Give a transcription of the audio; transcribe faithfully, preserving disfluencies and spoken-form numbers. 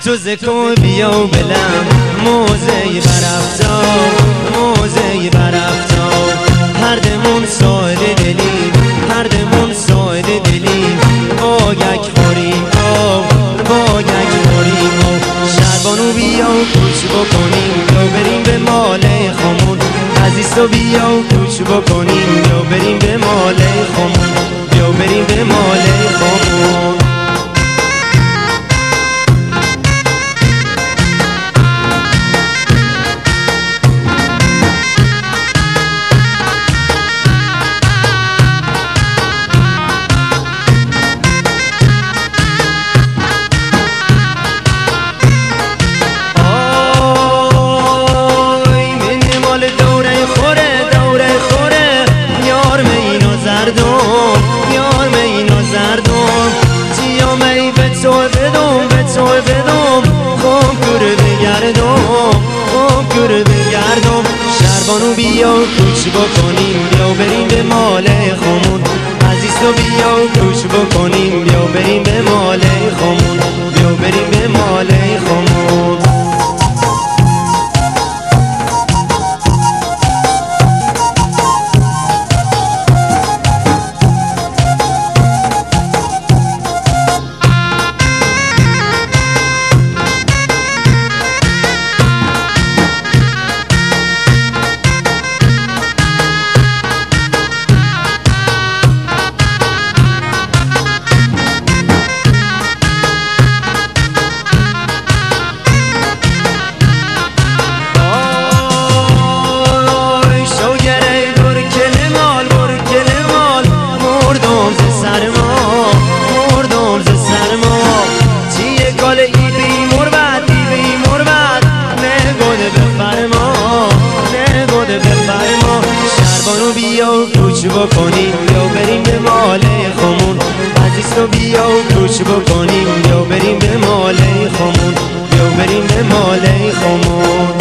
جز تو بیا و بلم موزه برافتا موزه برافتا هر دمون ساعد دلیم هر دمون ساعد دلیم با یک خوریم با یک خوریم شربانو بیا و کوچ بکنیم یا بریم به مال خامون عزیز تو بیا و کوچ بکنیم یا بریم به مال خامون یا بریم به مال خامون شربانو بیا و کوچ بکنیم بیا بریم به مال خامون عزیز تو بیا و کوچ بکنیم بیا بریم به مال خامون بیا بریم به مال خامون کوچ بکنیم یا بریم به مال خامون عزیز تو بیا و کوچ بکنیم یا بریم به مال خامون یا بریم به مال خامون